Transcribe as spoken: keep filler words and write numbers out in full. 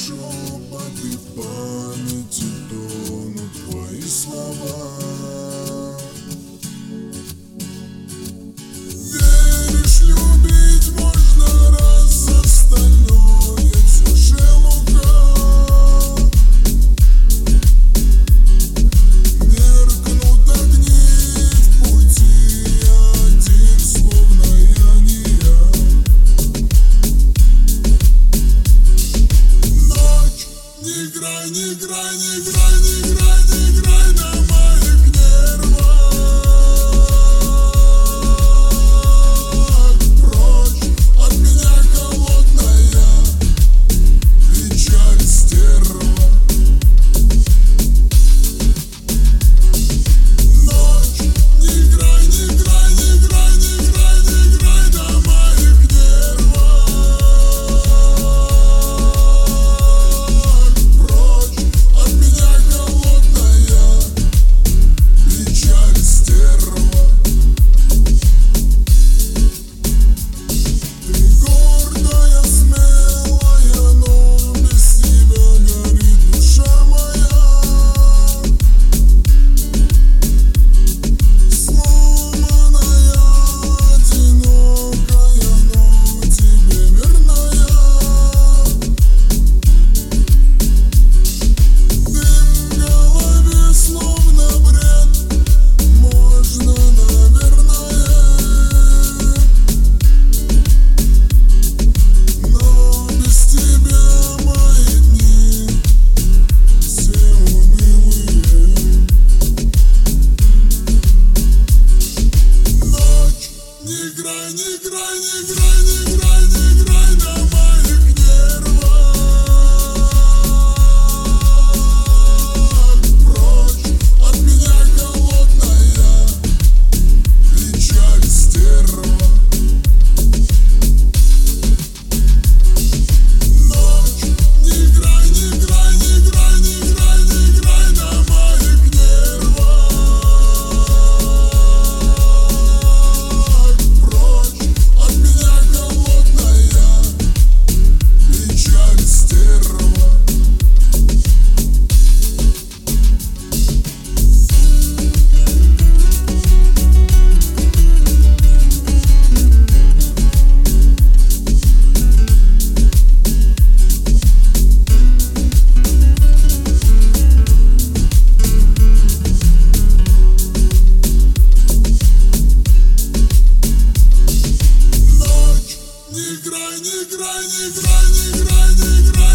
шепоты памяти тонут твои слова. Веришь, любить можно, раз остальное все шелуха. Меркнут огни в пути, один, словно я не я. Ночь, не играй, не играй, не играй, не играй, не играй на моих нервах. Прочь от меня, холодная печаль, стерва. Ночь, не играй, не играй, не играй, не играй, не играй на моих нервах. Прочь от меня, холодная печаль, стерва. Ты гордая, смелая, но без тебя горит душа моя. Сломанная, одинокая, но тебе верная. Дым в голове, словно бред, можно, наверное, но без тебя мои дни все унылые. Ночь, не играй, не играй, не играй, не играй, не играй на моих нервах. Прочь от меня, холодная печаль, стерва. Ночь, не играй, не играй, не играй, не играй, не играй на моих нервах. Прочь от меня, холодная печаль, стерва. Ночь, не играй, не играй, не играй, не играй, не играй.